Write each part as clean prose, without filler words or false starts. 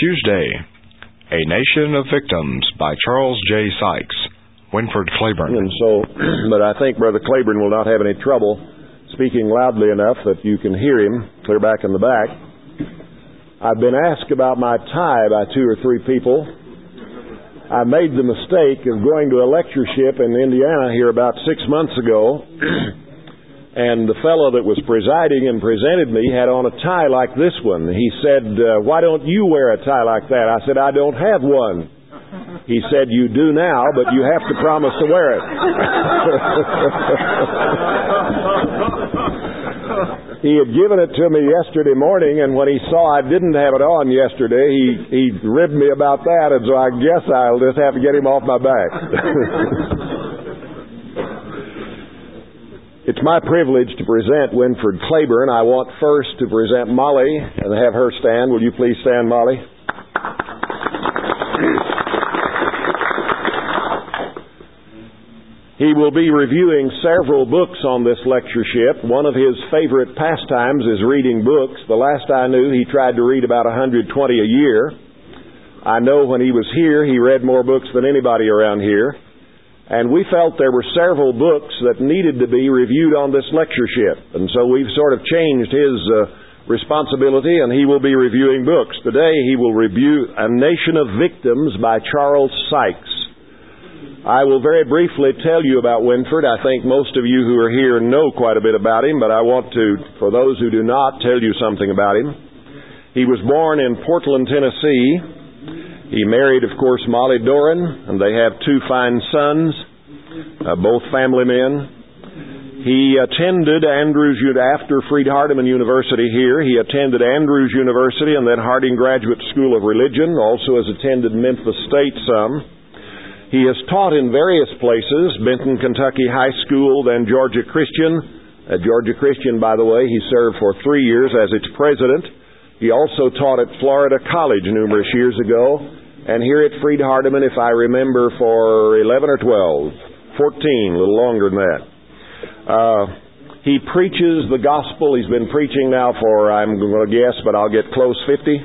Tuesday, A Nation of Victims by Charles J. Sykes, Winford Claiborne. And so, but I think Brother Claiborne will not have any trouble speaking loudly enough that you can hear him clear back in the back. I've been asked about my tie by 2 or 3 people. I made the mistake of going to a lectureship in Indiana here about 6 months ago, and the fellow that was presiding and presented me had on a tie like this one. He said, "Why don't you wear a tie like that?" I said, "I don't have one." He said, "You do now, but you have to promise to wear it." He had given it to me yesterday morning, and when he saw I didn't have it on yesterday, he ribbed me about that, and so I guess I'll just have to get him off my back. It's my privilege to present Winford Claiborne. I want first to present Molly and have her stand. Will you please stand, Molly? He will be reviewing several books on this lectureship. One of his favorite pastimes is reading books. The last I knew, he tried to read about 120 a year. I know when he was here, he read more books than anybody around here. And we felt there were several books that needed to be reviewed on this lectureship. And so we've sort of changed his responsibility, and he will be reviewing books. Today he will review A Nation of Victims by Charles Sykes. I will very briefly tell you about Winford. I think most of you who are here know quite a bit about him, but I want to, for those who do not, tell you something about him. He was born in Portland, Tennessee. He married, of course, Molly Doran, and they have 2 fine sons, both family men. He attended Andrews, after Freed-Hardeman University here, he attended Andrews University and then Harding Graduate School of Religion, also has attended Memphis State some. He has taught in various places, Benton, Kentucky High School, then Georgia Christian. At Georgia Christian, by the way, he served for 3 years as its president. He also taught at Florida College numerous years ago, and here at Freed-Hardeman, if I remember, for 11 or 12, 14, a little longer than that. He preaches the gospel. He's been preaching now for, I'm going to guess, but I'll get close,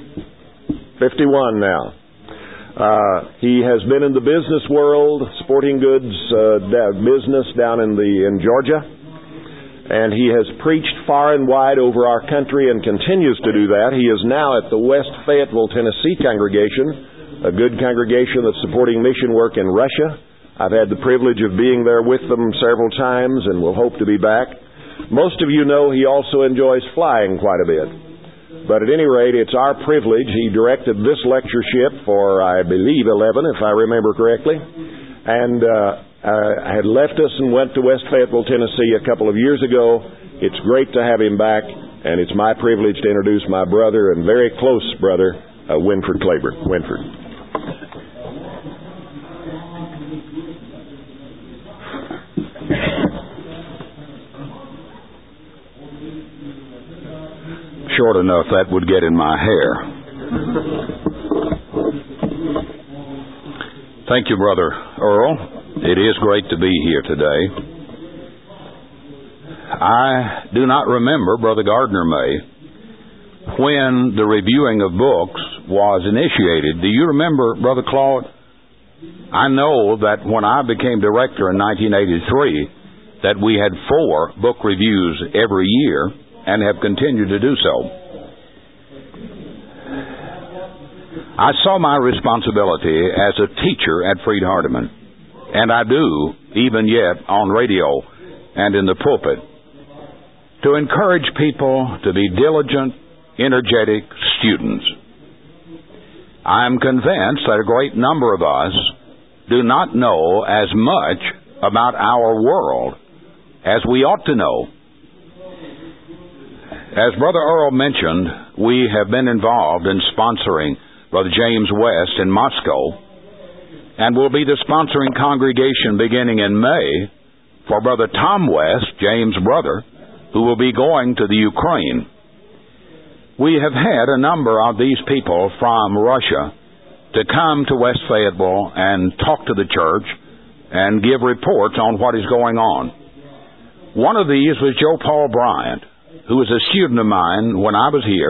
51 now. He has been in the business world, sporting goods business down in Georgia, and he has preached far and wide over our country and continues to do that. He is now at the West Fayetteville, Tennessee congregation, a good congregation that's supporting mission work in Russia. I've had the privilege of being there with them several times and will hope to be back. Most of you know he also enjoys flying quite a bit. But at any rate, it's our privilege. He directed this lectureship for, I believe, 11, if I remember correctly, and had left us and went to West Fayetteville, Tennessee a couple of years ago. It's great to have him back, and it's my privilege to introduce my brother and very close brother, Winford Claiborne. Winford. Short enough that would get in my hair. Thank you, Brother Earl. It is great to be here today. I do not remember, Brother Gardner may, when the reviewing of books was initiated. Do you remember, Brother Claude? I know that when I became director in 1983, that we had 4 book reviews every year, and have continued to do so. I saw my responsibility as a teacher at Freed-Hardeman, and I do, even yet, on radio and in the pulpit, to encourage people to be diligent, energetic students. I am convinced that a great number of us do not know as much about our world as we ought to know. As Brother Earl mentioned, we have been involved in sponsoring Brother James West in Moscow, and will be the sponsoring congregation beginning in May for Brother Tom West, James' brother, who will be going to the Ukraine. We have had a number of these people from Russia to come to West Fayetteville and talk to the church and give reports on what is going on. One of these was Joe Paul Bryant, who was a student of mine when I was here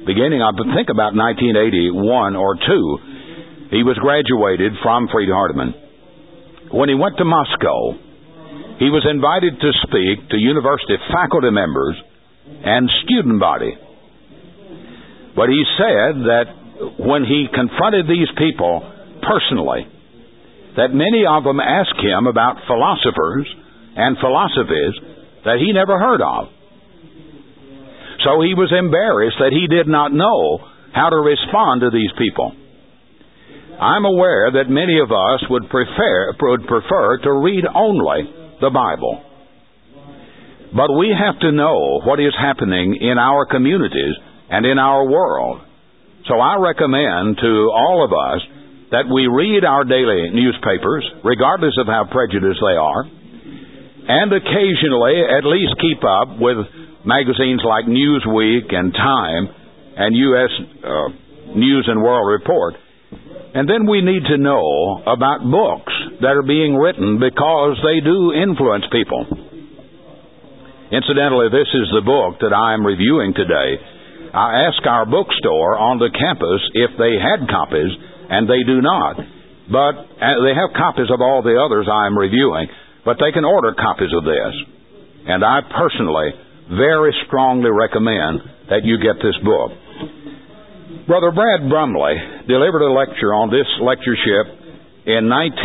beginning, I think about 1981 or 2, he was graduated from Freed-Hardeman. When he went to Moscow, he was invited to speak to university faculty members and student body. But he said that when he confronted these people personally, that many of them asked him about philosophers and philosophies that he never heard of. So he was embarrassed that he did not know how to respond to these people. I'm aware that many of us would prefer to read only the Bible. But we have to know what is happening in our communities and in our world. So I recommend to all of us that we read our daily newspapers, regardless of how prejudiced they are, and occasionally at least keep up with magazines like Newsweek and Time and U.S. News and World Report. And then we need to know about books that are being written because they do influence people. Incidentally, this is the book that I am reviewing today. I asked our bookstore on the campus if they had copies, and they do not. But they have copies of all the others I am reviewing, but they can order copies of this. And I personally very strongly recommend that you get this book. Brother Brad Brumley delivered a lecture on this lectureship in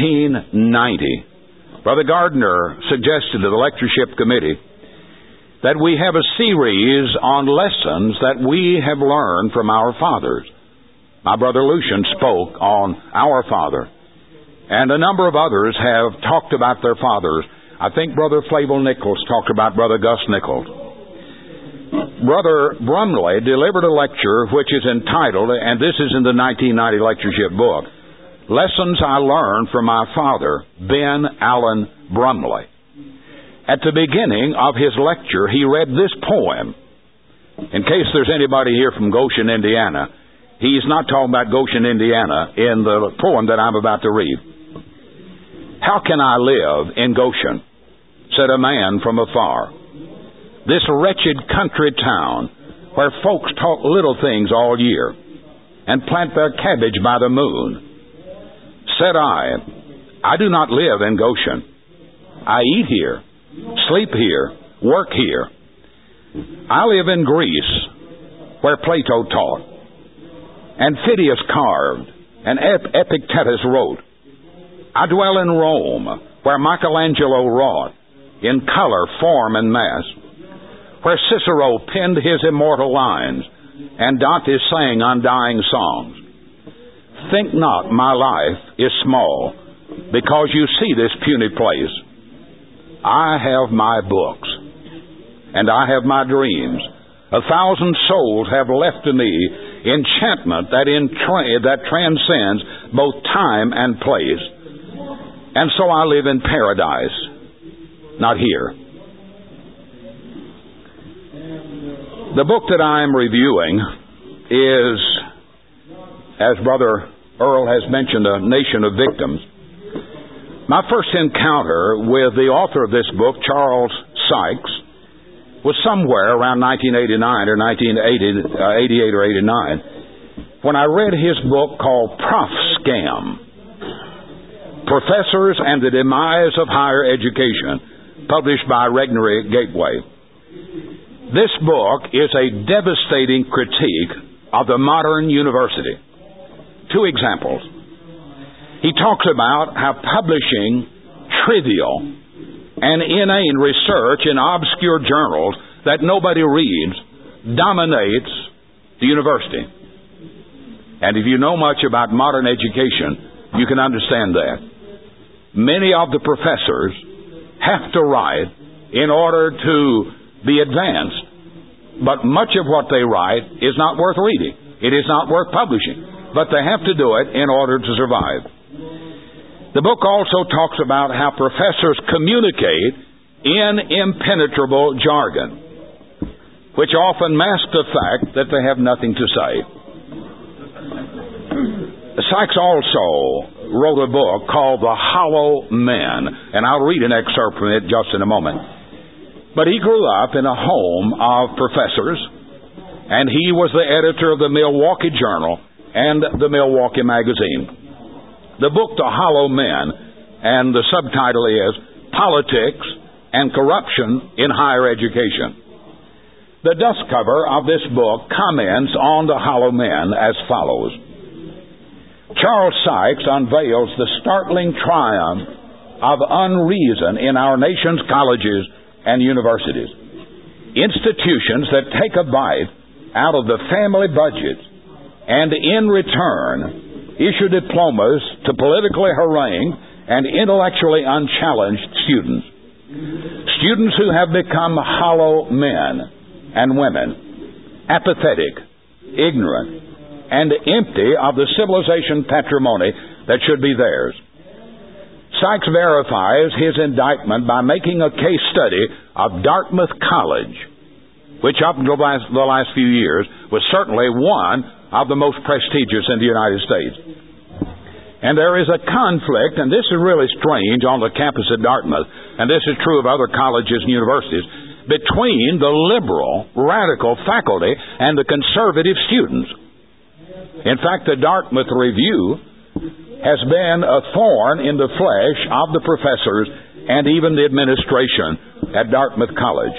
1990. Brother Gardner suggested to the lectureship committee that we have a series on lessons that we have learned from our fathers. My brother Lucian spoke on our father, and a number of others have talked about their fathers. I think Brother Flavel Nichols talked about Brother Gus Nichols. Brother Brumley delivered a lecture which is entitled, and this is in the 1990 lectureship book, Lessons I Learned from My Father, Ben Allen Brumley. At the beginning of his lecture, he read this poem. In case there's anybody here from Goshen, Indiana, he's not talking about Goshen, Indiana in the poem that I'm about to read. How can I live in Goshen, said a man from afar. This wretched country town where folks talk little things all year and plant their cabbage by the moon. Said I do not live in Goshen. I eat here, sleep here, work here. I live in Greece, where Plato taught, and Phidias carved, and Epictetus wrote. I dwell in Rome, where Michelangelo wrought, in color, form, and mass, where Cicero penned his immortal lines, and Dante sang undying songs. Think not my life is small, because you see this puny place. I have my books, and I have my dreams. 1,000 souls have left to me enchantment that transcends both time and place. And so I live in paradise, not here. The book that I am reviewing is, as Brother Earl has mentioned, A Nation of Victims. My first encounter with the author of this book, Charles Sykes, was somewhere around 1989 or 1988 or 89, when I read his book called Prof Scam, Professors and the Demise of Higher Education, published by Regnery Gateway. This book is a devastating critique of the modern university. 2 examples. He talks about how publishing trivial and inane research in obscure journals that nobody reads dominates the university. And if you know much about modern education, you can understand that. Many of the professors have to write in order to be advanced, but much of what they write is not worth reading. It is not worth publishing, but they have to do it in order to survive. The book also talks about how professors communicate in impenetrable jargon, which often masks the fact that they have nothing to say. Sykes also wrote a book called The Hollow Men, and I'll read an excerpt from it just in a moment. But he grew up in a home of professors, and he was the editor of the Milwaukee Journal and the Milwaukee Magazine. The book, The Hollow Men, and the subtitle is Politics and Corruption in Higher Education. The dust cover of this book comments on the hollow men as follows. Charles Sykes unveils the startling triumph of unreason in our nation's colleges and universities. Institutions that take a bite out of the family budget and in return issue diplomas to politically harangued and intellectually unchallenged students. Students who have become hollow men and women, apathetic, ignorant, and empty of the civilization patrimony that should be theirs. Sykes verifies his indictment by making a case study of Dartmouth College, which up until the last few years was certainly one of the most prestigious in the United States. And there is a conflict, and this is really strange on the campus at Dartmouth, and this is true of other colleges and universities, between the liberal, radical faculty and the conservative students. In fact, the Dartmouth Review has been a thorn in the flesh of the professors and even the administration at Dartmouth College.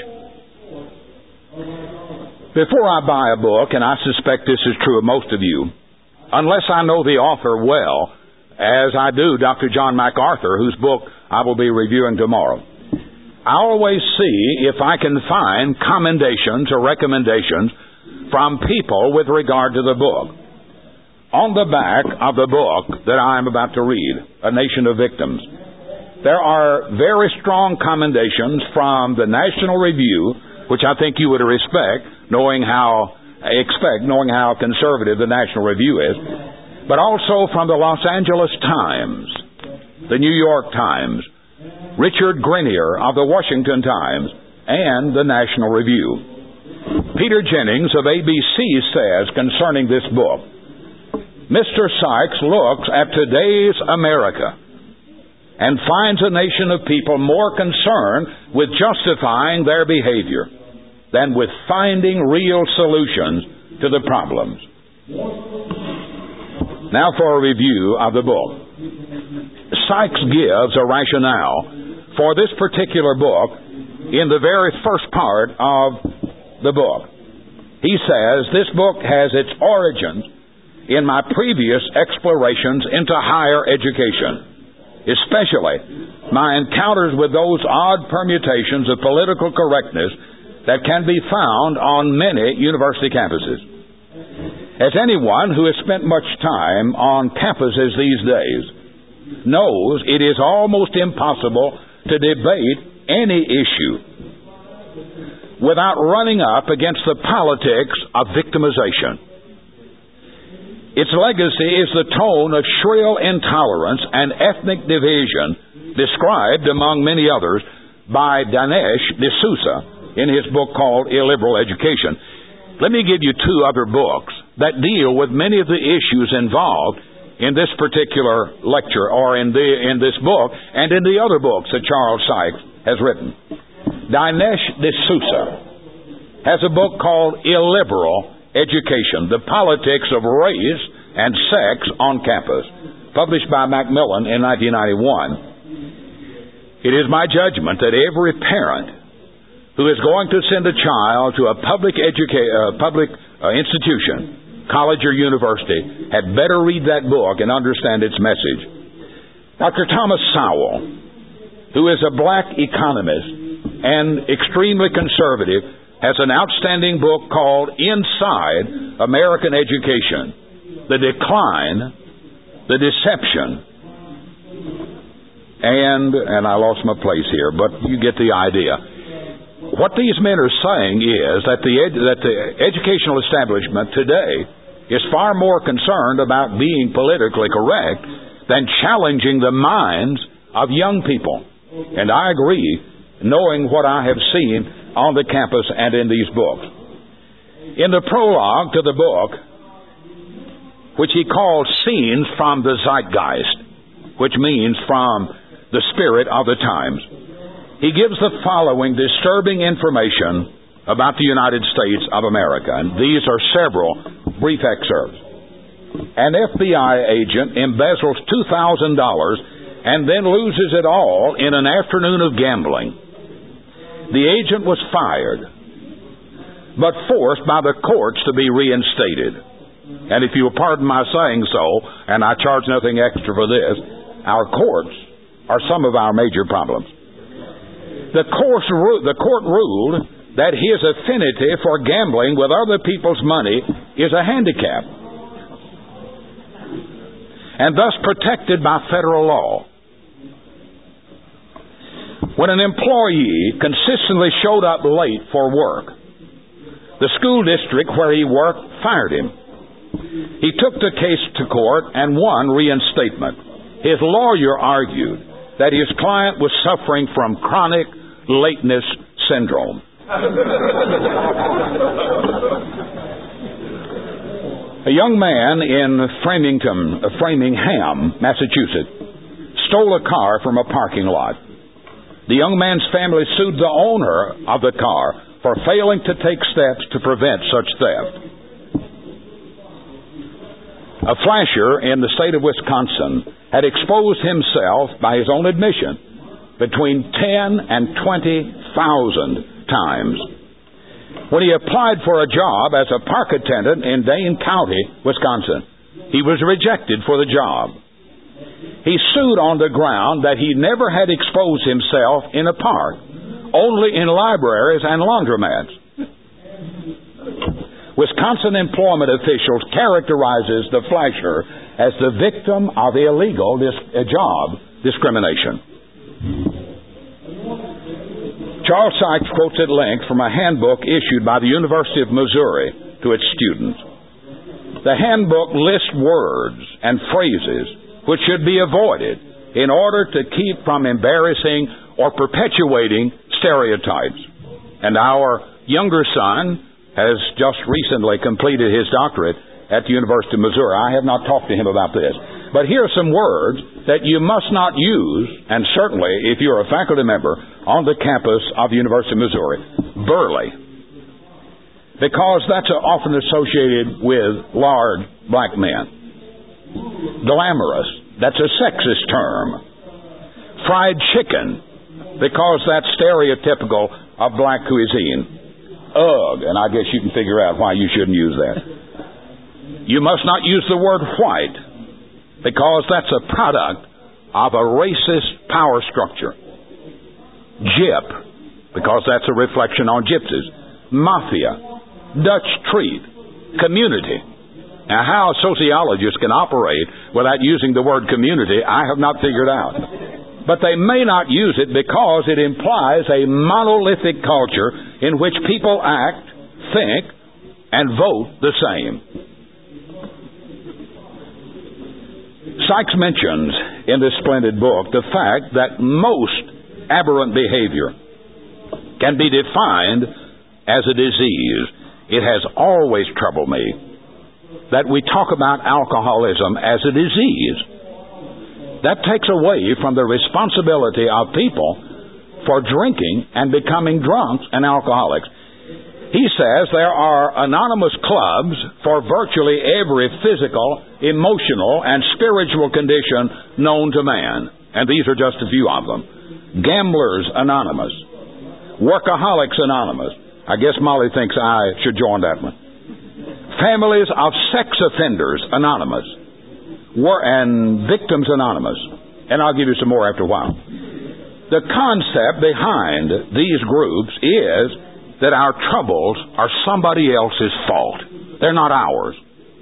Before I buy a book, and I suspect this is true of most of you, unless I know the author well, as I do Dr. John MacArthur, whose book I will be reviewing tomorrow, I always see if I can find commendations or recommendations from people with regard to the book. On the back of the book that I am about to read, A Nation of Victims, there are very strong commendations from the National Review, which I think you would respect, knowing how conservative the National Review is, but also from the Los Angeles Times, the New York Times, Richard Grenier of the Washington Times, and the National Review. Peter Jennings of ABC says concerning this book, Mr. Sykes looks at today's America and finds a nation of people more concerned with justifying their behavior than with finding real solutions to the problems. Now for a review of the book. Sykes gives a rationale for this particular book in the very first part of the book. He says, this book has its origins in my previous explorations into higher education, especially my encounters with those odd permutations of political correctness that can be found on many university campuses. As anyone who has spent much time on campuses these days knows, it is almost impossible to debate any issue without running up against the politics of victimization. Its legacy is the tone of shrill intolerance and ethnic division described, among many others, by Dinesh D'Souza in his book called Illiberal Education. Let me give you two other books that deal with many of the issues involved in this particular lecture, or in this book, and in the other books that Charles Sykes has written. Dinesh D'Souza has a book called Illiberal Education, The Politics of Race and Sex on Campus, published by Macmillan in 1991. It is my judgment that every parent who is going to send a child to a public institution, college or university, had better read that book and understand its message. Dr. Thomas Sowell, who is a black economist and extremely conservative, has an outstanding book called Inside American Education, The Decline, The Deception, and I lost my place here, but you get the idea. What these men are saying is that the educational establishment today is far more concerned about being politically correct than challenging the minds of young people. And I agree, knowing what I have seen on the campus and in these books. In the prologue to the book, which he calls Scenes from the Zeitgeist, which means from the spirit of the times, he gives the following disturbing information about the United States of America. And these are several brief excerpts. An FBI agent embezzles $2,000 and then loses it all in an afternoon of gambling. The agent was fired, but forced by the courts to be reinstated. And if you'll pardon my saying so, and I charge nothing extra for this, our courts are some of our major problems. The court ruled that his affinity for gambling with other people's money is a handicap, and thus protected by federal law. When an employee consistently showed up late for work, the school district where he worked fired him. He took the case to court and won reinstatement. His lawyer argued that his client was suffering from chronic lateness syndrome. A young man in Framingham, Massachusetts, stole a car from a parking lot. The young man's family sued the owner of the car for failing to take steps to prevent such theft. A flasher in the state of Wisconsin had exposed himself, by his own admission, between 10 and 20,000 times. When he applied for a job as a park attendant in Dane County, Wisconsin, he was rejected for the job. He sued on the ground that he never had exposed himself in a park, only in libraries and laundromats. Wisconsin employment officials characterizes the flasher as the victim of illegal job discrimination. Charles Sykes quotes at length from a handbook issued by the University of Missouri to its students. The handbook lists words and phrases which should be avoided in order to keep from embarrassing or perpetuating stereotypes. And our younger son has just recently completed his doctorate at the University of Missouri. I have not talked to him about this. But here are some words that you must not use, and certainly if you're a faculty member on the campus of the University of Missouri. Burly, because that's often associated with large black men. Glamorous, that's a sexist term. Fried chicken, because that's stereotypical of black cuisine. Ugh, and I guess you can figure out why you shouldn't use that. You must not use the word white, because that's a product of a racist power structure. Gyp, because that's a reflection on gypsies. Mafia, Dutch treat, community. Now, how sociologists can operate without using the word community, I have not figured out. But they may not use it because it implies a monolithic culture in which people act, think, and vote the same. Sykes mentions in this splendid book the fact that most aberrant behavior can be defined as a disease. It has always troubled me that we talk about alcoholism as a disease. That takes away from the responsibility of people for drinking and becoming drunks and alcoholics. He says there are anonymous clubs for virtually every physical, emotional, and spiritual condition known to man. And these are just a few of them. Gamblers Anonymous. Workaholics Anonymous. I guess Molly thinks I should join that one. Families of Sex Offenders Anonymous. And Victims Anonymous. And I'll give you some more after a while. The concept behind these groups is that our troubles are somebody else's fault. They're not ours.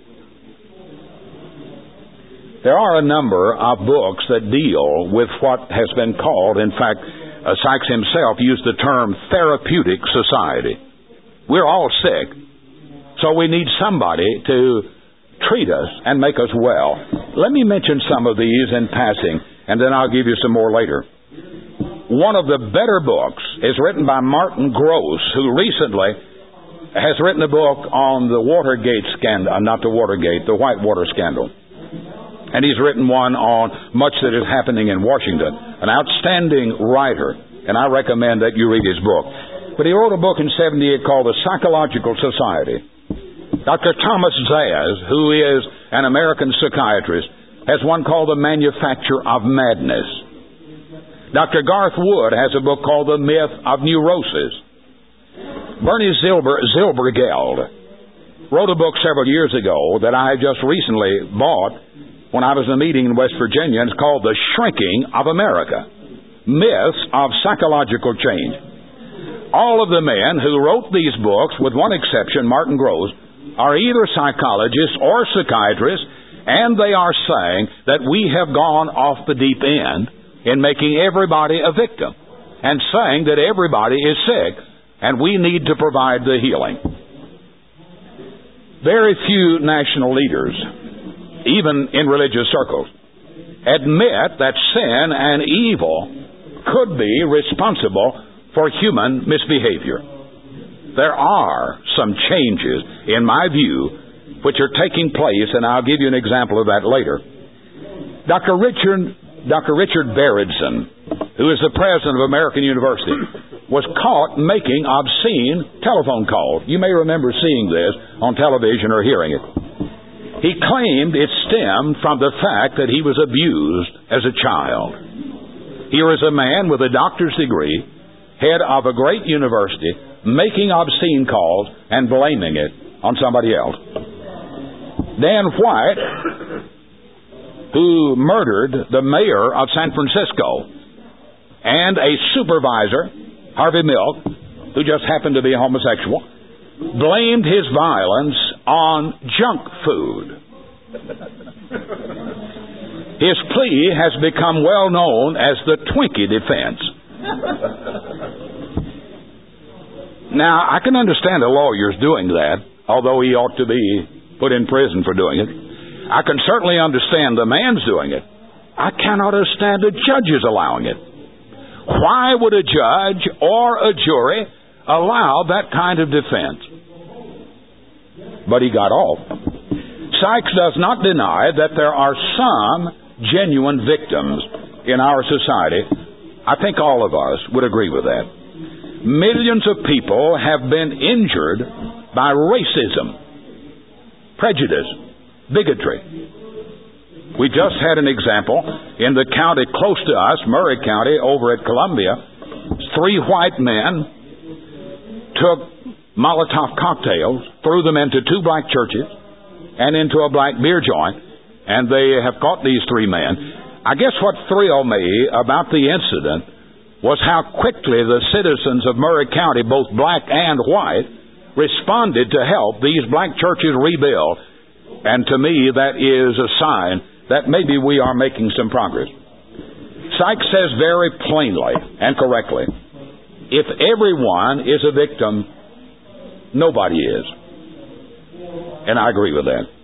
There are a number of books that deal with what has been called, in fact, Sykes himself used the term therapeutic society. We're all sick, so we need somebody to treat us and make us well. Let me mention some of these in passing, and then I'll give you some more later. One of the better books is written by Martin Gross, who recently has written a book on the Watergate scandal, the Whitewater scandal. And he's written one on much that is happening in Washington. An outstanding writer, and I recommend that you read his book. But he wrote a book in 78 called The Psychological Society. Dr. Thomas Zaz, who is an American psychiatrist, has one called The Manufacture of Madness. Dr. Garth Wood has a book called The Myth of Neurosis. Bernie Zilbergeld wrote a book several years ago that I just recently bought when I was in a meeting in West Virginia, and it's called The Shrinking of America, Myths of Psychological Change. All of the men who wrote these books, with one exception, Martin Gross, are either psychologists or psychiatrists, and they are saying that we have gone off the deep end in making everybody a victim and saying that everybody is sick and we need to provide the healing. Very few national leaders, even in religious circles, admit that sin and evil could be responsible for human misbehavior. There are some changes, in my view, which are taking place, and I'll give you an example of that later. Dr. Richard Beredson, who is the president of American University, was caught making obscene telephone calls. You may remember seeing this on television or hearing it. He claimed it stemmed from the fact that he was abused as a child. Here is a man with a doctor's degree, head of a great university, making obscene calls and blaming it on somebody else. Dan White, who murdered the mayor of San Francisco and a supervisor, Harvey Milk, who just happened to be homosexual, blamed his violence on junk food. His plea has become well known as the Twinkie defense. Now, I can understand a lawyer's doing that, although he ought to be put in prison for doing it. I can certainly understand the man's doing it. I cannot understand the judge's allowing it. Why would a judge or a jury allow that kind of defense? But he got off. Sykes does not deny that there are some genuine victims in our society. I think all of us would agree with that. Millions of people have been injured by racism, prejudice, bigotry. We just had an example in the county close to us, Murray County, over at Columbia. 3 white men took Molotov cocktails, threw them into 2 black churches and into a black beer joint, and they have caught these 3 men. I guess what thrilled me about the incident was how quickly the citizens of Murray County, both black and white, responded to help these black churches rebuild. And to me, that is a sign that maybe we are making some progress. Sykes says very plainly and correctly, if everyone is a victim, nobody is. And I agree with that.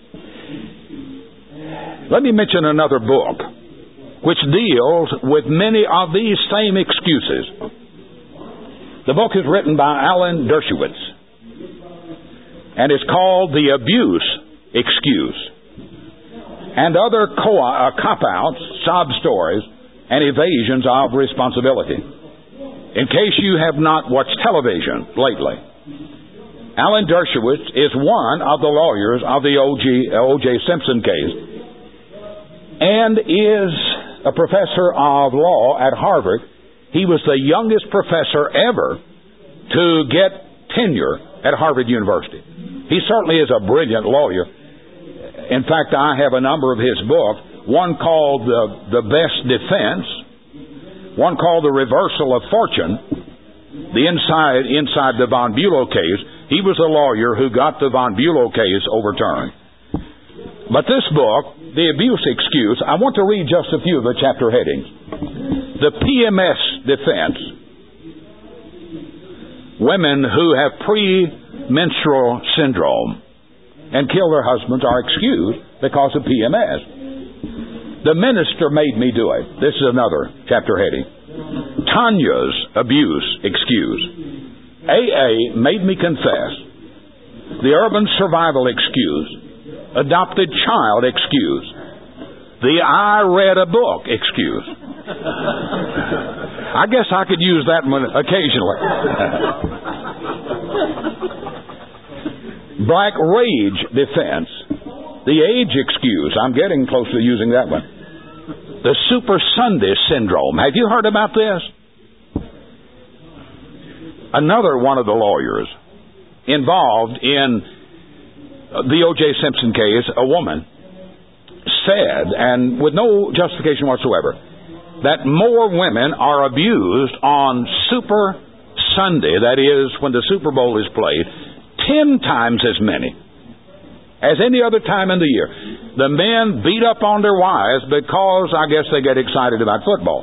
Let me mention another book which deals with many of these same excuses. The book is written by Alan Dershowitz, and it's called The Abuse Excuse, and other cop-outs, sob stories, and evasions of responsibility. In case you have not watched television lately, Alan Dershowitz is one of the lawyers of the O.J. Simpson case and is a professor of law at Harvard. He was the youngest professor ever to get tenure at Harvard University. He certainly is a brilliant lawyer. In fact, I have a number of his books, one called The Best Defense, one called The Reversal of Fortune, the inside the Von Bulow case. He was a lawyer who got the Von Bulow case overturned. But this book, The Abuse Excuse, I want to read just a few of the chapter headings. The PMS defense. Women who have premenstrual syndrome and kill their husbands are excused because of PMS. The minister made me do it. This is another chapter heading. Tanya's abuse excuse. AA made me confess. The urban survival excuse. Adopted child excuse. The I read a book excuse. I guess I could use that one occasionally. Black rage defense. The age excuse. I'm getting close to using that one. The Super Sunday syndrome. Have you heard about this? Another one of the lawyers involved in the O.J. Simpson case, a woman, said, and with no justification whatsoever, that more women are abused on Super Sunday, that is, when the Super Bowl is played, 10 times as many as any other time in the year. The men beat up on their wives because, I guess, they get excited about football.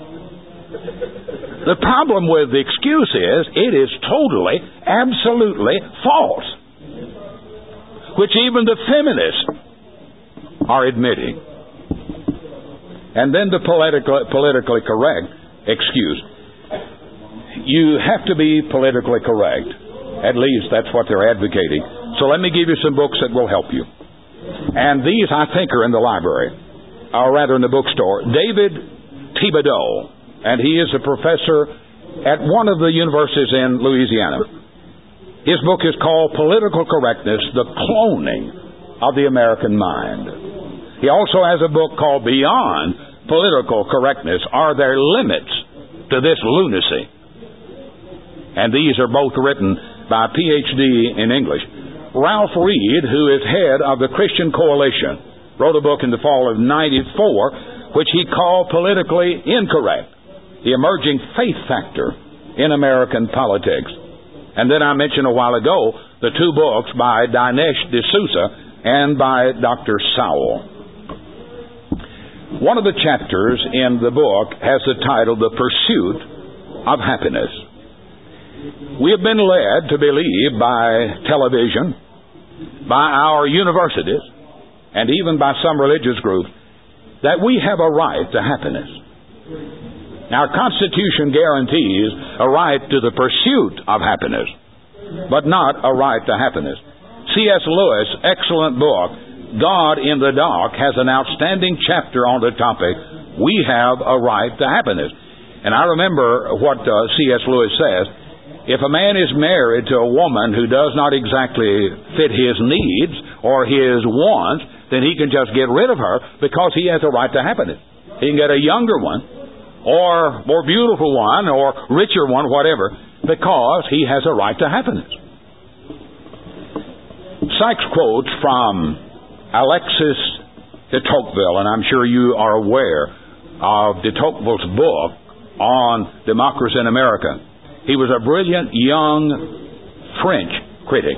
The problem with the excuse is, it is totally, absolutely false, which even the feminists are admitting. And then the politically correct excuse. You have to be politically correct. At least that's what they're advocating. So let me give you some books that will help you. And these, I think, are in the library, or rather in the bookstore. David Thibodeau, and he is a professor at one of the universities in Louisiana. His book is called Political Correctness, The Cloning of the American Mind. He also has a book called Beyond Political Correctness, Are There Limits to This Lunacy? And these are both written by a PhD in English. Ralph Reed, who is head of the Christian Coalition, wrote a book in the fall of '94, which he called Politically Incorrect, the Emerging Faith Factor in American Politics. And then I mentioned a while ago the two books by Dinesh D'Souza and by Dr. Sowell. One of the chapters in the book has the title, The Pursuit of Happiness. We have been led to believe by television, by our universities, and even by some religious groups, that we have a right to happiness. Our Constitution guarantees a right to the pursuit of happiness, but not a right to happiness. C.S. Lewis' excellent book, God in the Dark, has an outstanding chapter on the topic, we have a right to happiness. And I remember what C.S. Lewis says, if a man is married to a woman who does not exactly fit his needs or his wants, then he can just get rid of her because he has a right to happiness. He can get a younger one, or more beautiful one, or richer one, whatever, because he has a right to happiness. Sykes quotes from Alexis de Tocqueville, and I'm sure you are aware of de Tocqueville's book on democracy in America. He was a brilliant young French critic.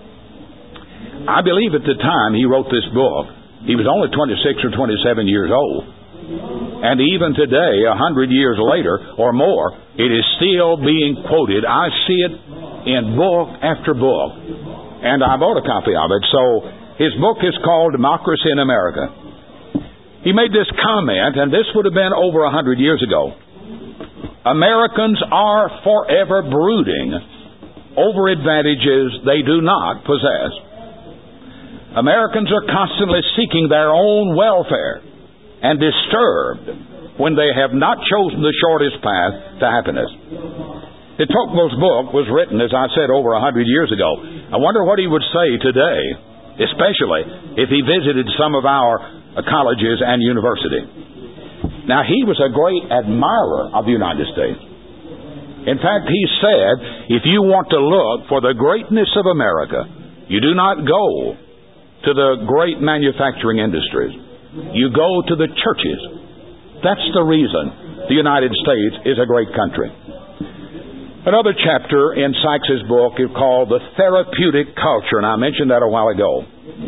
I believe at the time he wrote this book, he was only 26 or 27 years old. And even today, 100 years later or more, it is still being quoted. I see it in book after book. And I bought a copy of it. So his book is called Democracy in America. He made this comment, and this would have been over 100 years ago. Americans are forever brooding over advantages they do not possess. Americans are constantly seeking their own welfare and disturbed when they have not chosen the shortest path to happiness. De Tocqueville's book was written, as I said, over 100 years ago. I wonder what he would say today, especially if he visited some of our colleges and universities. Now, he was a great admirer of the United States. In fact, he said, if you want to look for the greatness of America, you do not go to the great manufacturing industries. You go to the churches. That's the reason the United States is a great country. Another chapter in Sykes' book is called The Therapeutic Culture, and I mentioned that a while ago.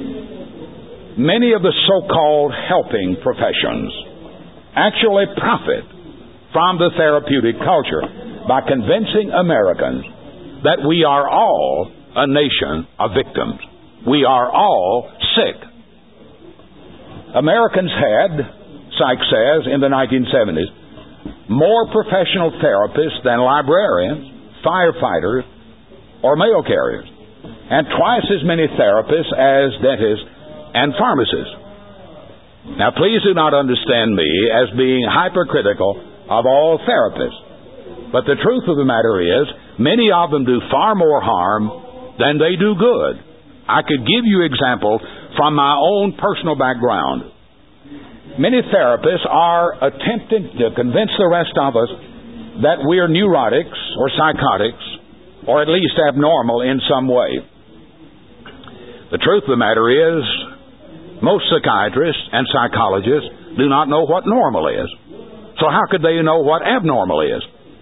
Many of the so-called helping professions actually profit from the therapeutic culture by convincing Americans that we are all a nation of victims. We are all sick. Americans had, Sykes says, in the 1970s, more professional therapists than librarians, firefighters, or mail carriers, and twice as many therapists as dentists and pharmacists. Now, please do not understand me as being hypercritical of all therapists. But the truth of the matter is, many of them do far more harm than they do good. I could give you examples from my own personal background. Many therapists are attempting to convince the rest of us that we're neurotics or psychotics, or at least abnormal in some way. The truth of the matter is, most psychiatrists and psychologists do not know what normal is. So how could they know what abnormal is?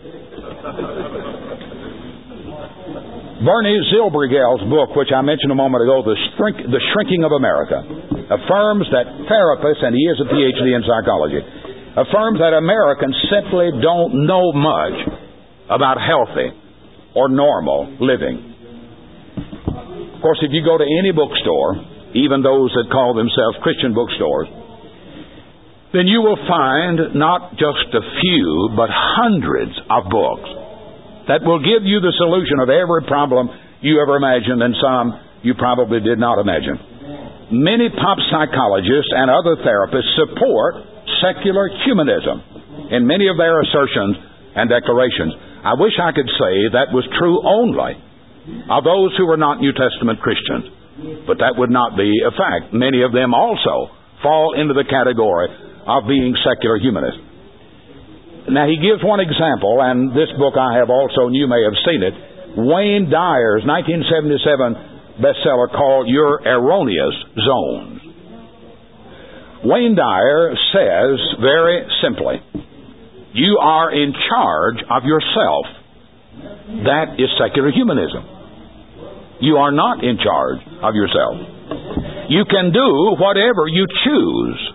Bernie Zilbergel's book, which I mentioned a moment ago, The Shrinking of America, affirms that therapists, and he is a PhD in psychology, affirms that Americans simply don't know much about healthy or normal living. Of course, if you go to any bookstore, even those that call themselves Christian bookstores, then you will find not just a few, but hundreds of books that will give you the solution of every problem you ever imagined, and some you probably did not imagine. Many pop psychologists and other therapists support secular humanism in many of their assertions and declarations. I wish I could say that was true only of those who were not New Testament Christians, but that would not be a fact. Many of them also fall into the category of being secular humanists. Now, he gives one example, and this book I have also, and you may have seen it, Wayne Dyer's 1977 bestseller called Your Erroneous Zones. Wayne Dyer says very simply, you are in charge of yourself. That is secular humanism. You are not in charge of yourself. You can do whatever you choose.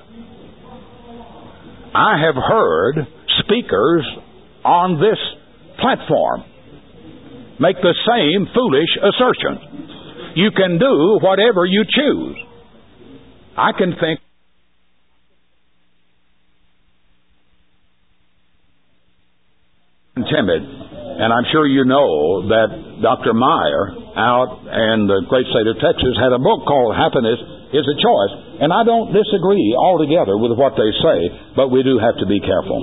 I have heard speakers on this platform make the same foolish assertion. You can do whatever you choose. I can think timid, and I'm sure you know that Dr. Meyer out in the great state of Texas had a book called Happiness is a Choice, and I don't disagree altogether with what they say, but we do have to be careful.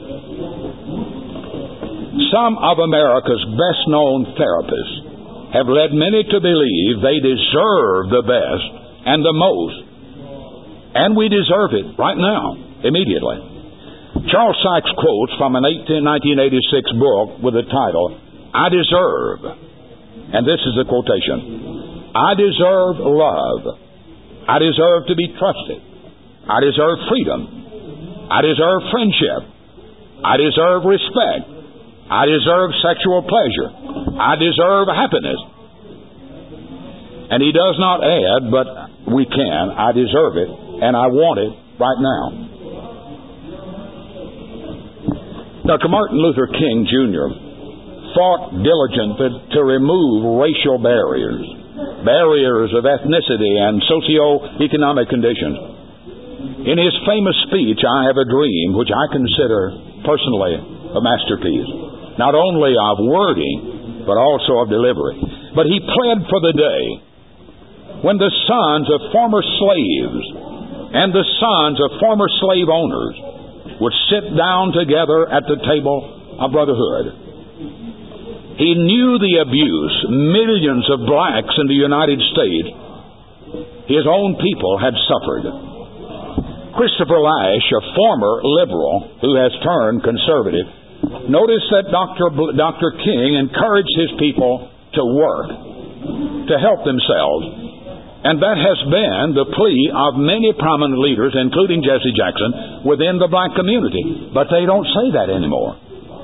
Some of America's best-known therapists have led many to believe they deserve the best and the most, and we deserve it right now, immediately. Charles Sykes quotes from an 1986 book with the title, I Deserve, and this is the quotation, I deserve love. I deserve to be trusted. I deserve freedom. I deserve friendship. I deserve respect. I deserve sexual pleasure. I deserve happiness. And he does not add, but we can, I deserve it, and I want it right now. Dr. Martin Luther King, Jr. fought diligently to remove racial barriers of ethnicity and socio-economic conditions. In his famous speech, I Have a Dream, which I consider personally a masterpiece, not only of wording, but also of delivery. But he pled for the day when the sons of former slaves and the sons of former slave owners would sit down together at the table of brotherhood. He knew the abuse millions of blacks in the United States, his own people, had suffered. Christopher Lasch, a former liberal who has turned conservative, noticed that Dr. King encouraged his people to work, to help themselves. And that has been the plea of many prominent leaders, including Jesse Jackson, within the black community. But they don't say that anymore.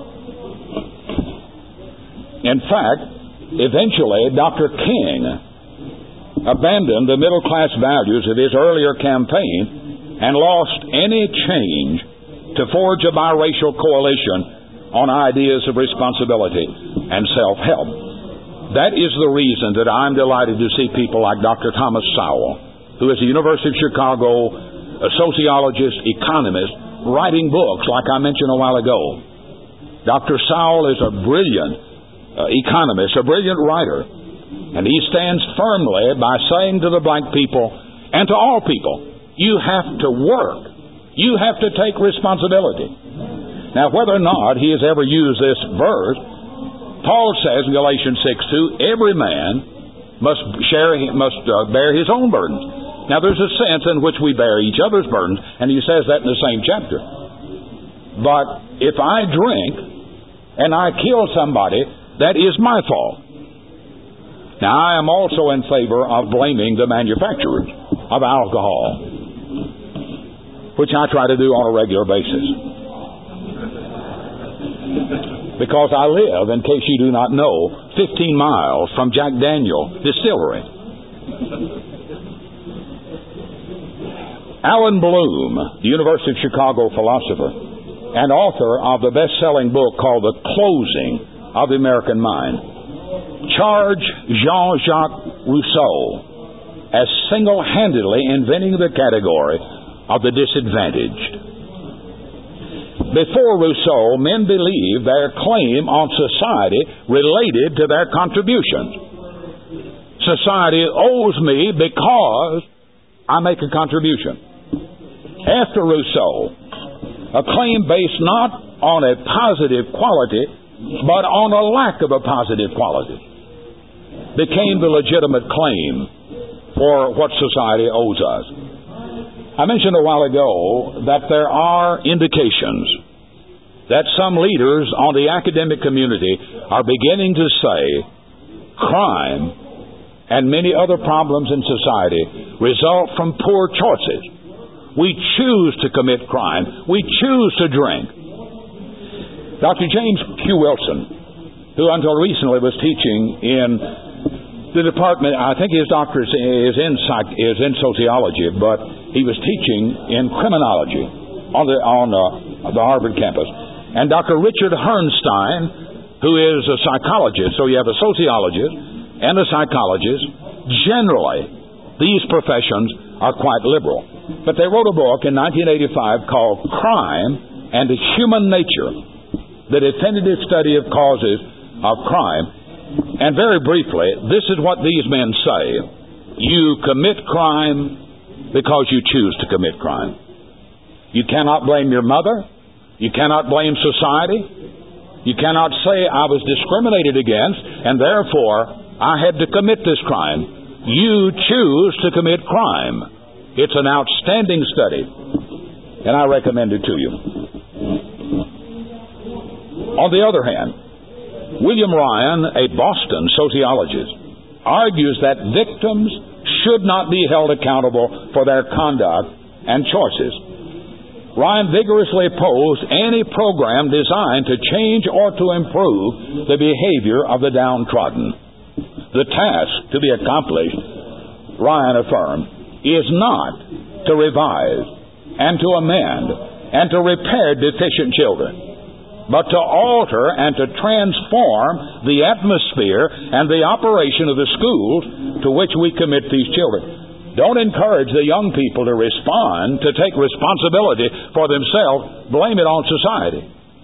In fact, eventually Dr. King abandoned the middle-class values of his earlier campaign and lost any change to forge a biracial coalition on ideas of responsibility and self-help. That is the reason that I'm delighted to see people like Dr. Thomas Sowell, who is a University of Chicago a sociologist, economist, writing books like I mentioned a while ago. Dr. Sowell is a brilliant economist, a brilliant writer, and he stands firmly by saying to the black people and to all people, you have to work. You have to take responsibility. Now, whether or not he has ever used this verse, Paul says in Galatians 6:2, every man must bear his own burdens. Now, there's a sense in which we bear each other's burdens, and he says that in the same chapter. But if I drink and I kill somebody, that is my fault. Now, I am also in favor of blaming the manufacturers of alcohol, which I try to do on a regular basis. Because I live, in case you do not know, 15 miles from Jack Daniel Distillery. Alan Bloom, the University of Chicago philosopher and author of the best-selling book called The Closing of the American Mind, charged Jean-Jacques Rousseau as single-handedly inventing the category of the disadvantaged. Before Rousseau, men believed their claim on society related to their contributions. Society owes me because I make a contribution. After Rousseau, a claim based not on a positive quality, but on a lack of a positive quality, became the legitimate claim for what society owes us. I mentioned a while ago that there are indications that some leaders on the academic community are beginning to say crime and many other problems in society result from poor choices. We choose to commit crime. We choose to drink. Dr. James Q. Wilson, who until recently was teaching in the department, I think his doctorate is in sociology, but he was teaching in criminology on the Harvard campus. And Dr. Richard Herrnstein, who is a psychologist, so you have a sociologist and a psychologist. Generally, these professions are quite liberal. But they wrote a book in 1985 called Crime and Human Nature, the definitive study of causes of crime. And very briefly, this is what these men say. You commit crime because you choose to commit crime. You cannot blame your mother. You cannot blame society. You cannot say, I was discriminated against, and therefore I had to commit this crime. You choose to commit crime. It's an outstanding study, and I recommend it to you. On the other hand, William Ryan, a Boston sociologist, argues that victims should not be held accountable for their conduct and choices. Ryan vigorously opposed any program designed to change or to improve the behavior of the downtrodden. The task to be accomplished, Ryan affirmed, is not to revise and to amend and to repair deficient children, but to alter and to transform the atmosphere and the operation of the schools to which we commit these children. Don't encourage the young people to respond, to take responsibility for themselves. Blame it on society.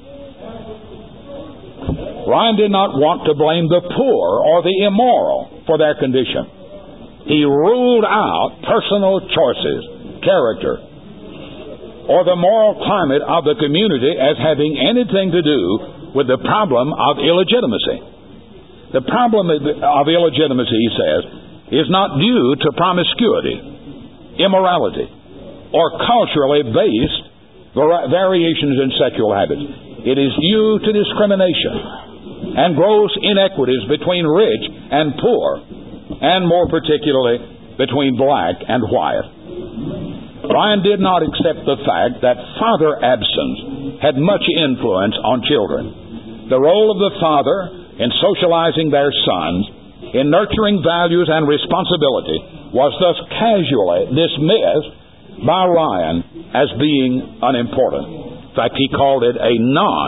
Ryan did not want to blame the poor or the immoral for their condition. He ruled out personal choices, character, or the moral climate of the community as having anything to do with the problem of illegitimacy. The problem of illegitimacy, he says, is not due to promiscuity, immorality, or culturally based variations in sexual habits. It is due to discrimination and gross inequities between rich and poor, and more particularly between black and white. Ryan did not accept the fact that father absence had much influence on children. The role of the father in socializing their sons, in nurturing values and responsibility, was thus casually dismissed by Ryan as being unimportant. In fact, he called it a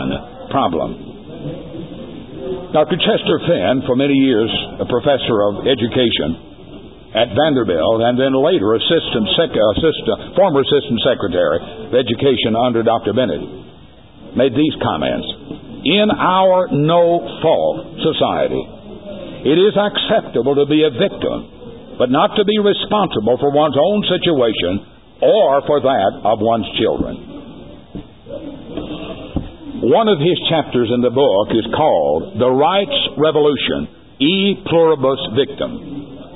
non-problem. Dr. Chester Finn, for many years a professor of education at Vanderbilt, and then later former assistant secretary of education under Dr. Bennett, made these comments. In our no-fault society, it is acceptable to be a victim, but not to be responsible for one's own situation or for that of one's children. One of his chapters in the book is called The Rights Revolution, E Pluribus Victim.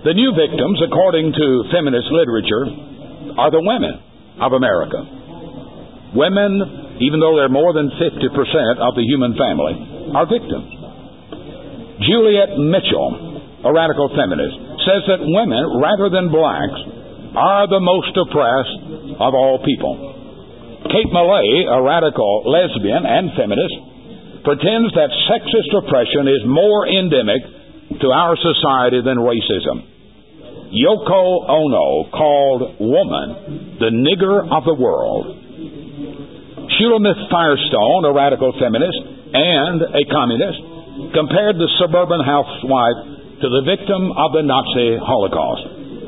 The new victims, according to feminist literature, are the women of America. Women, even though they're more than 50% of the human family, are victims. Juliet Mitchell, a radical feminist, says that women, rather than blacks, are the most oppressed of all people. Kate Millay, a radical lesbian and feminist, pretends that sexist oppression is more endemic to our society than racism. Yoko Ono called woman the nigger of the world. Shulamith Firestone, a radical feminist and a communist, compared the suburban housewife to the victim of the Nazi Holocaust.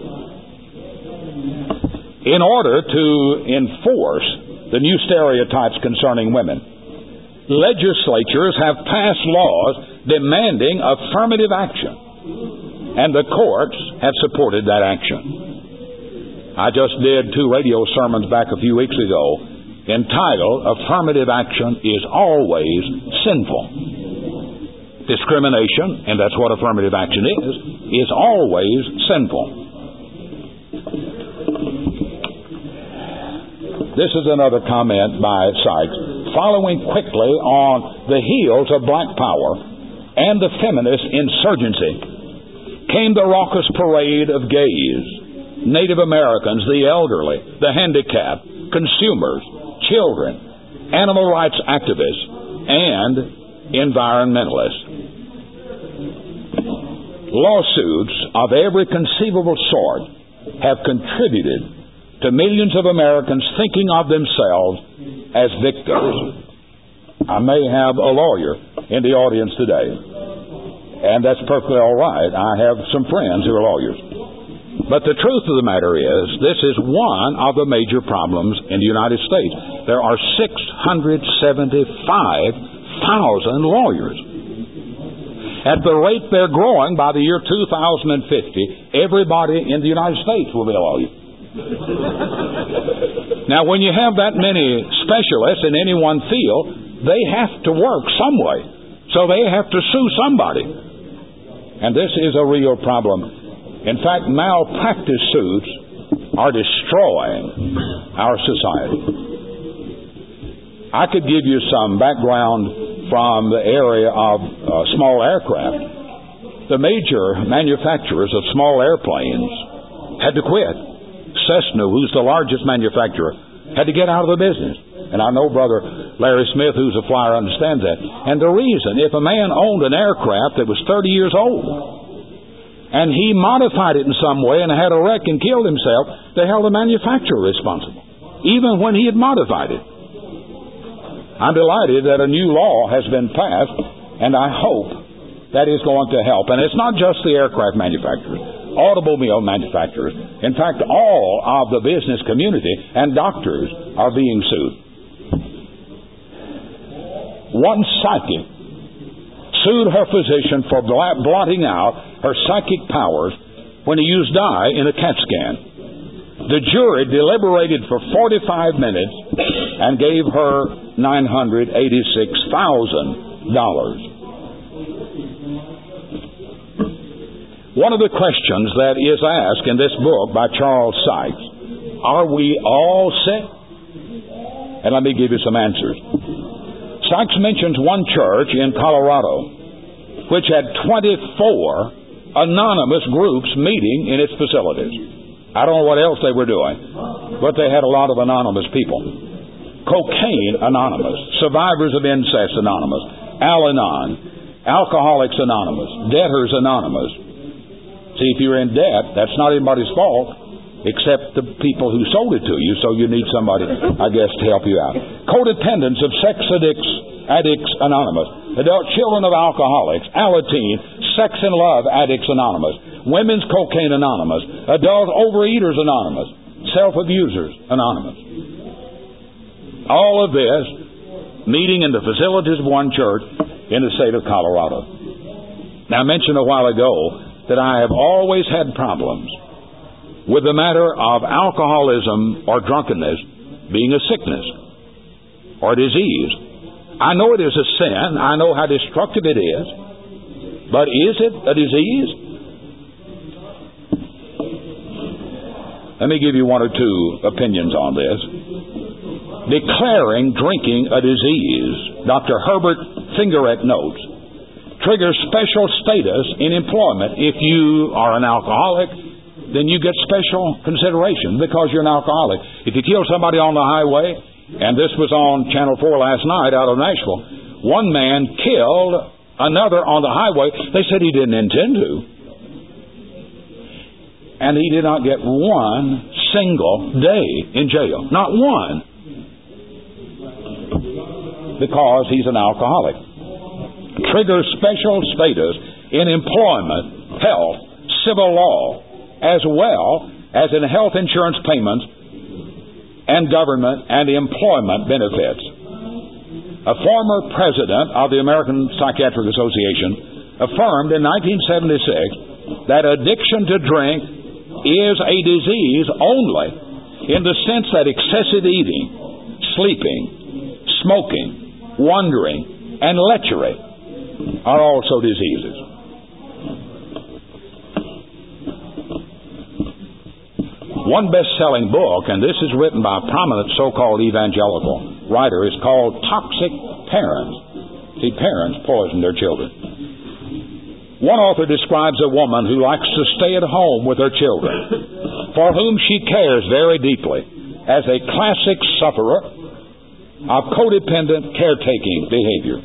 In order to enforce the new stereotypes concerning women, legislatures have passed laws demanding affirmative action, and the courts have supported that action. I just did 2 radio sermons back a few weeks ago entitled, "Affirmative Action is Always Sinful." Discrimination, and that's what affirmative action is always sinful. This is another comment by Sykes. Following quickly on the heels of black power and the feminist insurgency came the raucous parade of gays, Native Americans, the elderly, the handicapped, consumers, children, animal rights activists, and environmentalists. Lawsuits of every conceivable sort have contributed to millions of Americans thinking of themselves as victims. I may have a lawyer in the audience today, and that's perfectly all right. I have some friends who are lawyers. But the truth of the matter is, this is one of the major problems in the United States. There are 675,000 lawyers. At the rate they're growing, by the year 2050, everybody in the United States will be a lawyer. Now, when you have that many specialists in any one field, they have to work some way. So they have to sue somebody. And this is a real problem. In fact, malpractice suits are destroying our society. I could give you some background from the area of small aircraft. The major manufacturers of small airplanes had to quit. Cessna, who's the largest manufacturer, had to get out of the business. And I know Brother Larry Smith, who's a flyer, understands that. And the reason, if a man owned an aircraft that was 30 years old, and he modified it in some way and had a wreck and killed himself, they held the manufacturer responsible, even when he had modified it. I'm delighted that a new law has been passed, and I hope that is going to help. And it's not just the aircraft manufacturers, automobile manufacturers. In fact, all of the business community and doctors are being sued. One psychic sued her physician for blotting out her psychic powers when he used dye in a CAT scan. The jury deliberated for 45 minutes and gave her $986,000. One of the questions that is asked in this book by Charles Sykes, are we all sick? And let me give you some answers. Sykes mentions one church in Colorado which had 24 anonymous groups meeting in its facilities. I don't know what else they were doing, but they had a lot of anonymous people. Cocaine Anonymous, Survivors of Incest Anonymous, Al-Anon, Alcoholics Anonymous, Debtors Anonymous. See, if you're in debt, that's not anybody's fault except the people who sold it to you, so you need somebody, I guess, to help you out. Codependents of Sex Addicts Anonymous, Adult Children of Alcoholics, Alateen, Sex and Love Addicts Anonymous, Women's Cocaine Anonymous, Adult Overeaters Anonymous, Self-Abusers Anonymous. All of this meeting in the facilities of one church in the state of Colorado. Now, I mentioned a while ago that I have always had problems with the matter of alcoholism or drunkenness being a sickness or a disease. I know it is a sin. I know how destructive it is. But is it a disease? let me give you one or two opinions on this. Declaring drinking a disease, Dr. Herbert Fingerette notes, triggers special status in employment. If you are an alcoholic, then you get special consideration because you're an alcoholic. If you kill somebody on the highway, and this was on Channel 4 last night out of Nashville, one man killed another on the highway. They said he didn't intend to. And he did not get one single day in jail. Not one. Because he's an alcoholic. Triggers special status in employment, health, civil law, as well as in health insurance payments and government and employment benefits. A former president of the American Psychiatric Association affirmed in 1976 that addiction to drink is a disease only in the sense that excessive eating, sleeping, smoking, wandering, and lechery are also diseases. One best-selling book, and this is written by a prominent so-called evangelical writer, is called Toxic Parents. See, parents poison their children. One author describes a woman who likes to stay at home with her children, for whom she cares very deeply, as a classic sufferer of codependent caretaking behavior.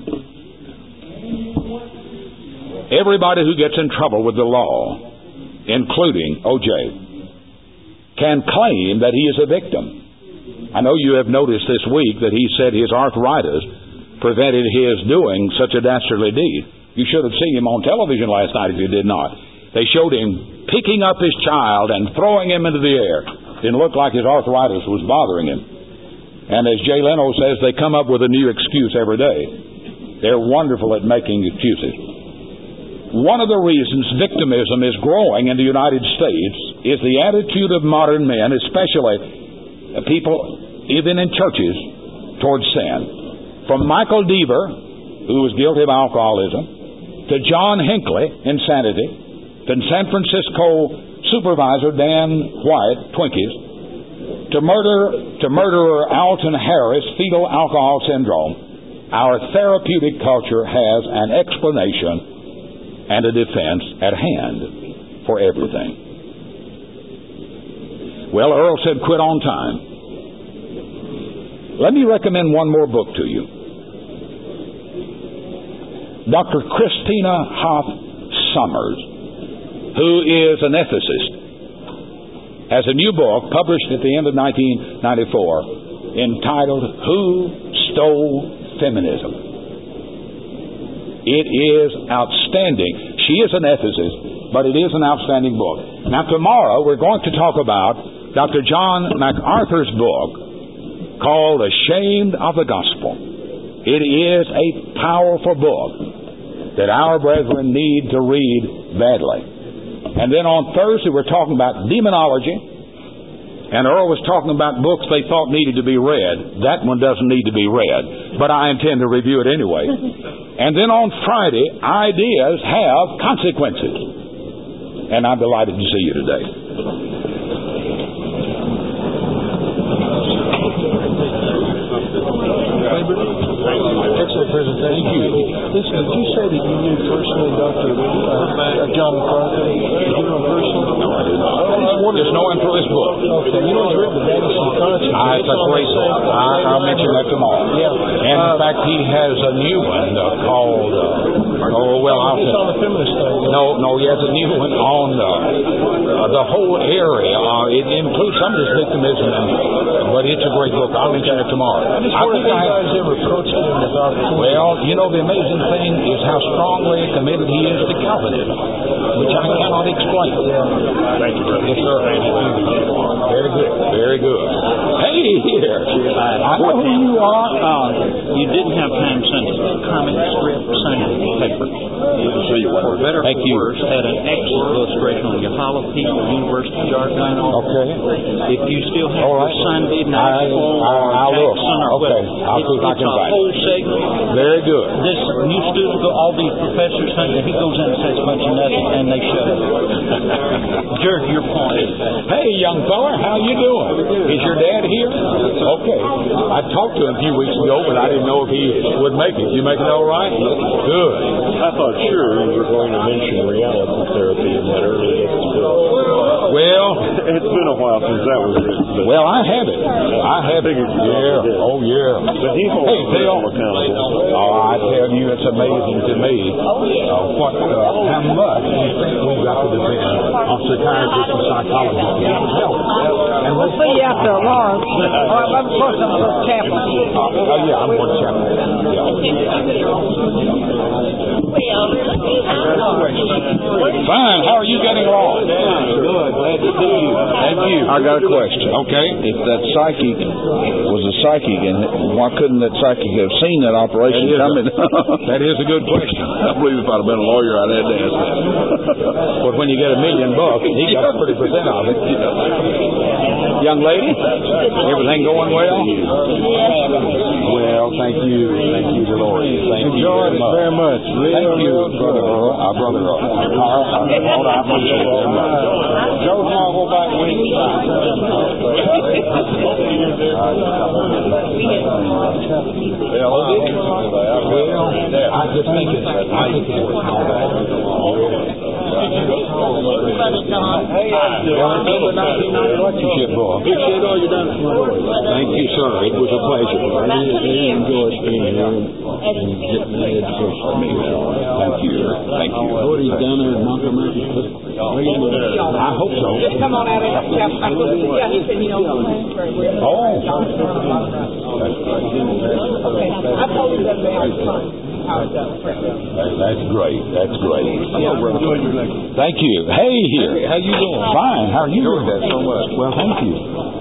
Everybody who gets in trouble with the law, including O.J., can claim that he is a victim. I know you have noticed this week that he said his arthritis prevented his doing such a dastardly deed. You should have seen him on television last night if you did not. They showed him picking up his child and throwing him into the air. Didn't look like his arthritis was bothering him. And as Jay Leno says, they come up with a new excuse every day. They're wonderful at making excuses. One of the reasons victimism is growing in the United States is the attitude of modern men, especially people even in churches, towards sin. From Michael Deaver, who was guilty of alcoholism, to John Hinckley, insanity, to San Francisco supervisor Dan White, Twinkies, to murderer Alton Harris, fetal alcohol syndrome. Our therapeutic culture has an explanation and a defense at hand for everything. Well, Earl said quit on time. Let me recommend one more book to you. Dr. Christina Hoff Sommers, who is an ethicist, has a new book published at the end of 1994 entitled Who Stole Feminism? It is outstanding. She is an ethicist, but it is an outstanding book. Now tomorrow we're going to talk about Dr. John MacArthur's book called Ashamed of the Gospel. It is a powerful book that our brethren need to read badly. And then on Thursday we're talking about demonology, and Earl was talking about books they thought needed to be read. That one doesn't need to be read, but I intend to review it anyway. And then on Friday, ideas have consequences. And I'm delighted to see you today. Excellent presentation. Thank you. Listen, did you say that you knew personally Dr. John MacArthur? Did you know him personally? No, I did not. Just know him through his book. Okay. You know he's written the Madison Conscience. It's a great book. I'll mention that tomorrow. Yeah. And in fact, he has a new one called, I'll It's on the feminist thing. No, he has a new one on the whole area. It includes some of his victimism, but it's a great book. I'll mention it tomorrow. I just wonder if you guys ever approached him with opportunity. Well, the amazing thing is how strongly committed he is to Calvinism, which I cannot explain. Thank you, brother. Yes, sir. Very good. Very good. Hey, here. I know who you are. You didn't have time to send a comic strip signed paper. For better or for worse, had an excellent illustration on your University jargon. Okay. If you still have your Sunday night I'll books. Okay, I'll see if I can find it. It's a whole segment. Very good. This new student, all these professors think that he goes in and says a bunch of nothing, and they shut up. Jared, your point. Hey, young fella, how you doing? Is your dad here? Okay. I talked to him a few weeks ago, but I didn't know if he would make it. You make it all right? Good. I thought sure you were going to mention reality therapy in that early episode. Well, It's been a while since that was written. well, I have it. I have it. Yeah. Oh, yeah. But he holds himself accountable. Oh, I tell you, it's amazing to me how much we think we've got to depend on psychiatrists and psychologists to get us help. And We'll see you after lunch. I'm supposed to go to chapel. Oh, yeah, I'm going to chapel. Fine. How are you getting along? Good. Glad to see you. Thank you. I got a question. Okay. If that psychic was a psychic, and why couldn't that psychic have seen that operation coming? That is a good question. I believe if I'd have been a lawyer, I'd have to ask that. But when you get $1 million, he got 30% of it. Young lady, everything going well? Well, thank you. Thank you, Dolores. Thank you very much. Thank you, brother. Our brother. Hold on, I appreciate it very much. Joe, tomorrow go back with you. I just think it's lectureship book. Appreciate all you done for me. Thank you, sir. It was a pleasure. I really enjoyed being here and getting my education. Thank you. Thank you. What he's done there in Montgomery? I hope so. Just come on out of the chapel. I couldn't see how he said, you know. Oh. Okay. I told you that they had fun. That's great. That's great. Thank you. Hey, here. How you doing? Fine. How are you doing? That so much. Well, thank you.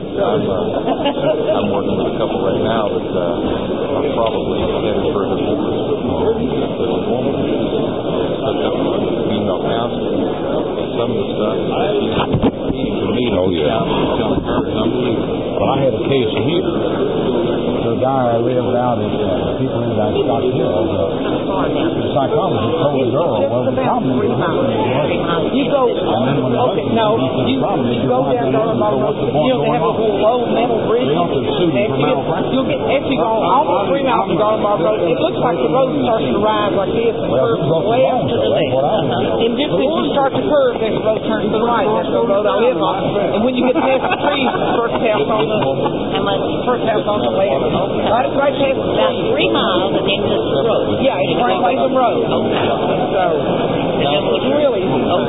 I'm working with a couple right now that are probably headed for divorce. There's a woman who's hooked up with female counseling. Some of the stuff to me, telling her is unbelievable. Well, I had a case here. The guy I lived out at people in that Scott Hill. The psychologist told the girl, well, the problem is You go, and then when the husband you go down Normal Road. You'll have a low metal bridge. They ought to sue them for malpractice. You'll get, as you go almost 3 miles from Normal Road, it looks like the road starts to rise like this and curves left to the left. And just as you start to curve, that road turns to the right. That's the road I live on. And when you get past the trees, the first house on the left. Right past about 3 miles and then the road. Yeah, it's Frank Latham Road. So, it's really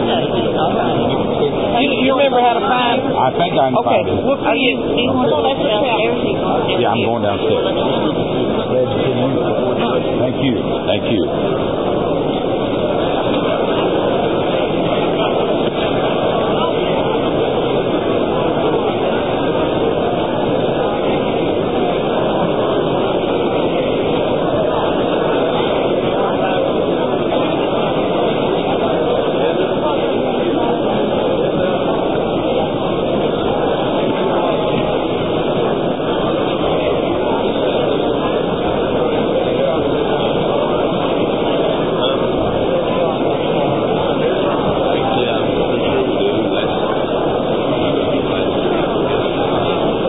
you remember how to find? I think I can find it. We'll see you. Yeah, I'm going downstairs. Glad to see you. Thank you. Thank you.